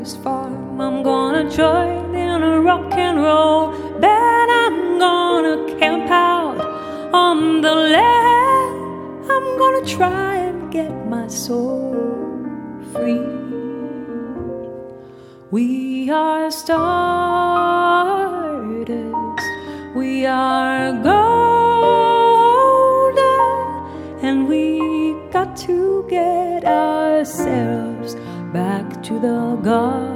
farm. I'm gonna join in a rock and roll band. I'm gonna camp out on the land. I'm gonna try and get my soul free. We are stardust, we are golden, and we got to get ourselves back to the garden.